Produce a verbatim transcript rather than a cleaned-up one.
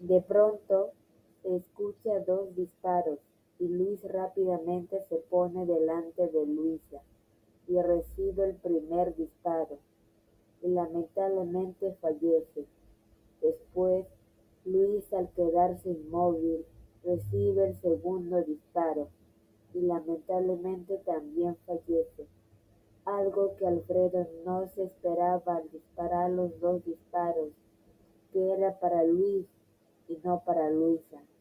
De pronto se escucha dos disparos y Luis rápidamente se pone delante de Luisa y recibe el primer disparo y lamentablemente fallece. Después, Luis, al quedarse inmóvil, recibe el segundo disparo y lamentablemente también fallece, algo que Alfredo no se esperaba al disparar los dos disparos, que era para Luis y no para Luisa.